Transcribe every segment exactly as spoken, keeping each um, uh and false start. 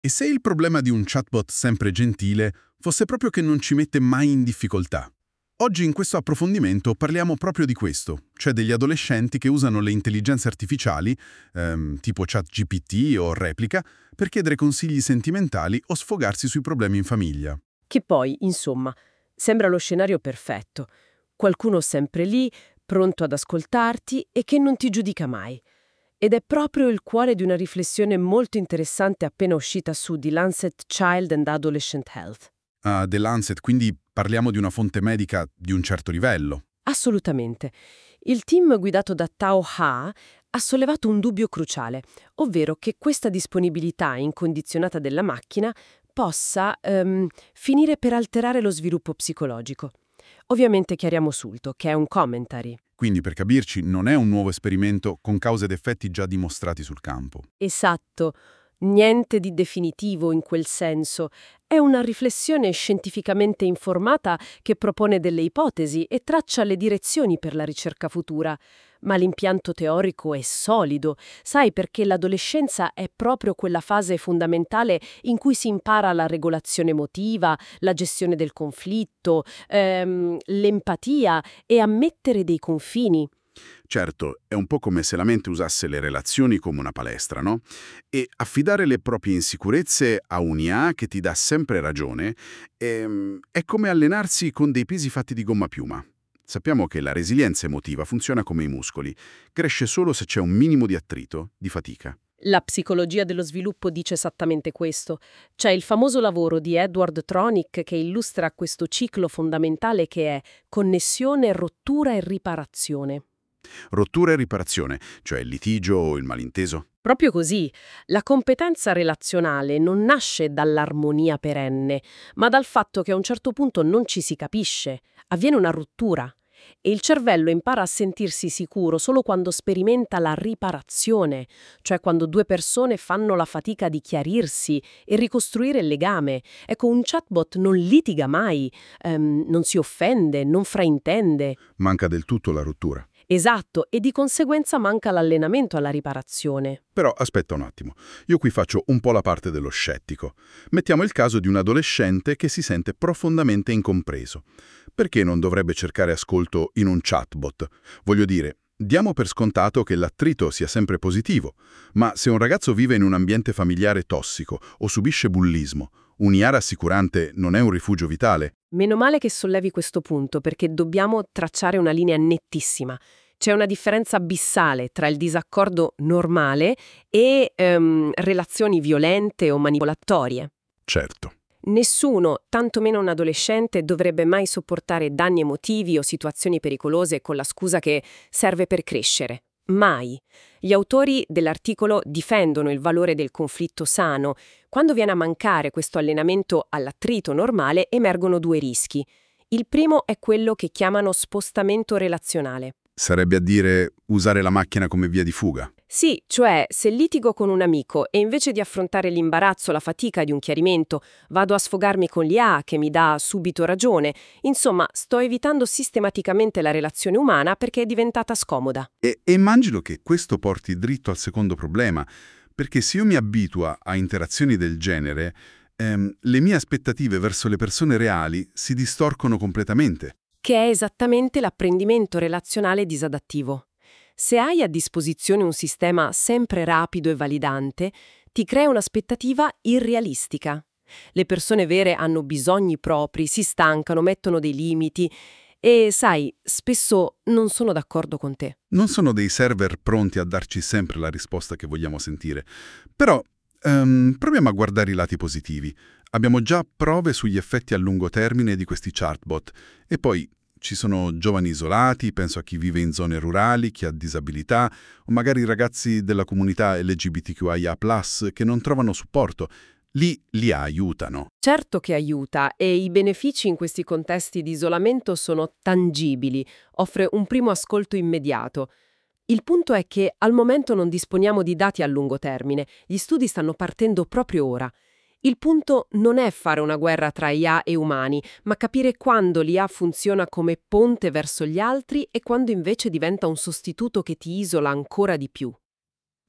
E se il problema di un chatbot sempre gentile fosse proprio che non ci mette mai in difficoltà? Oggi in questo approfondimento parliamo proprio di questo, cioè degli adolescenti che usano le intelligenze artificiali, ehm, tipo ChatGPT o Replica, per chiedere consigli sentimentali o sfogarsi sui problemi in famiglia. Che poi, insomma, sembra lo scenario perfetto. Qualcuno sempre lì, pronto ad ascoltarti e che non ti giudica mai. Ed è proprio il cuore di una riflessione molto interessante appena uscita su The Lancet Child and Adolescent Health. A The Lancet, quindi parliamo di una fonte medica di un certo livello. Assolutamente. Il team guidato da Tao Ha ha sollevato un dubbio cruciale, ovvero che questa disponibilità incondizionata della macchina possa ehm, finire per alterare lo sviluppo psicologico. Ovviamente chiariamo subito che è un commentary. Quindi, per capirci, non è un nuovo esperimento con cause ed effetti già dimostrati sul campo. Esatto, niente di definitivo in quel senso. È una riflessione scientificamente informata che propone delle ipotesi e traccia le direzioni per la ricerca futura. Ma l'impianto teorico è solido, sai, perché l'adolescenza è proprio quella fase fondamentale in cui si impara la regolazione emotiva, la gestione del conflitto, ehm, l'empatia e a mettere dei confini. Certo, è un po' come se la mente usasse le relazioni come una palestra, no? E affidare le proprie insicurezze a un'I A che ti dà sempre ragione ehm, è come allenarsi con dei pesi fatti di gomma piuma. Sappiamo che la resilienza emotiva funziona come i muscoli, cresce solo se c'è un minimo di attrito, di fatica. La psicologia dello sviluppo dice esattamente questo. C'è il famoso lavoro di Edward Tronick che illustra questo ciclo fondamentale che è connessione, rottura e riparazione. Rottura e riparazione, cioè il litigio o il malinteso. Proprio così, la competenza relazionale non nasce dall'armonia perenne, ma dal fatto che a un certo punto non ci si capisce, avviene una rottura. E il cervello impara a sentirsi sicuro solo quando sperimenta la riparazione, cioè quando due persone fanno la fatica di chiarirsi e ricostruire il legame. Ecco, un chatbot non litiga mai, ehm, non si offende, non fraintende. Manca del tutto la rottura. Esatto, e di conseguenza manca l'allenamento alla riparazione. Però aspetta un attimo, io qui faccio un po' la parte dello scettico. Mettiamo il caso di un adolescente che si sente profondamente incompreso. Perché non dovrebbe cercare ascolto in un chatbot? Voglio dire, diamo per scontato che l'attrito sia sempre positivo, ma se un ragazzo vive in un ambiente familiare tossico o subisce bullismo, un'I A rassicurante non è un rifugio vitale? Meno male che sollevi questo punto, perché dobbiamo tracciare una linea nettissima. C'è una differenza abissale tra il disaccordo normale e ehm, relazioni violente o manipolatorie. Certo. Nessuno, tantomeno un adolescente, dovrebbe mai sopportare danni emotivi o situazioni pericolose con la scusa che serve per crescere. Mai. Gli autori dell'articolo difendono il valore del conflitto sano. Quando viene a mancare questo allenamento all'attrito normale, emergono due rischi. Il primo è quello che chiamano spostamento relazionale. Sarebbe a dire usare la macchina come via di fuga. Sì, cioè, se litigo con un amico e invece di affrontare l'imbarazzo, la fatica di un chiarimento, vado a sfogarmi con l'I A che mi dà subito ragione, insomma, sto evitando sistematicamente la relazione umana perché è diventata scomoda. E, e immagino che questo porti dritto al secondo problema, perché se io mi abituo a interazioni del genere, ehm, le mie aspettative verso le persone reali si distorcono completamente. Che è esattamente l'apprendimento relazionale disadattivo. Se hai a disposizione un sistema sempre rapido e validante, ti crea un'aspettativa irrealistica. Le persone vere hanno bisogni propri, si stancano, mettono dei limiti e, sai, spesso non sono d'accordo con te. Non sono dei server pronti a darci sempre la risposta che vogliamo sentire. Però ehm, proviamo a guardare i lati positivi. Abbiamo già prove sugli effetti a lungo termine di questi chatbot e poi ci sono giovani isolati, penso a chi vive in zone rurali, chi ha disabilità o magari ragazzi della comunità L G B T Q I A plus, che non trovano supporto. Lì li aiutano. Certo che aiuta e i benefici in questi contesti di isolamento sono tangibili, offre un primo ascolto immediato. Il punto è che al momento non disponiamo di dati a lungo termine, gli studi stanno partendo proprio ora. Il punto non è fare una guerra tra I A e umani, ma capire quando l'I A funziona come ponte verso gli altri e quando invece diventa un sostituto che ti isola ancora di più.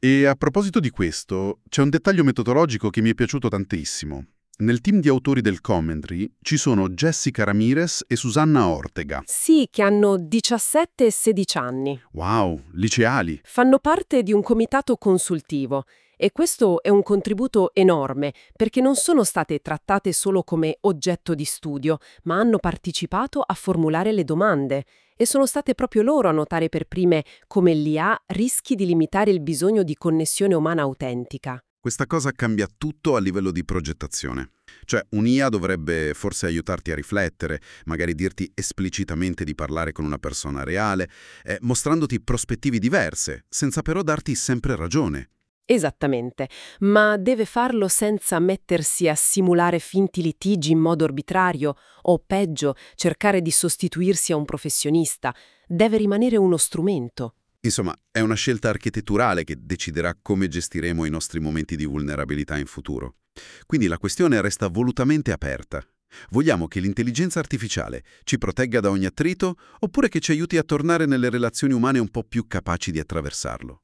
E a proposito di questo, c'è un dettaglio metodologico che mi è piaciuto tantissimo. Nel team di autori del commentary ci sono Jessica Ramirez e Susanna Ortega. Sì, che hanno diciassette e sedici anni. Wow, liceali! Fanno parte di un comitato consultivo e questo è un contributo enorme perché non sono state trattate solo come oggetto di studio, ma hanno partecipato a formulare le domande e sono state proprio loro a notare per prime come l'I A rischi di limitare il bisogno di connessione umana autentica. Questa cosa cambia tutto a livello di progettazione. Cioè, un'I A dovrebbe forse aiutarti a riflettere, magari dirti esplicitamente di parlare con una persona reale, eh, mostrandoti prospettive diverse, senza però darti sempre ragione. Esattamente, ma deve farlo senza mettersi a simulare finti litigi in modo arbitrario o, peggio, cercare di sostituirsi a un professionista. Deve rimanere uno strumento. Insomma, è una scelta architetturale che deciderà come gestiremo i nostri momenti di vulnerabilità in futuro. Quindi la questione resta volutamente aperta. Vogliamo che l'intelligenza artificiale ci protegga da ogni attrito oppure che ci aiuti a tornare nelle relazioni umane un po' più capaci di attraversarlo?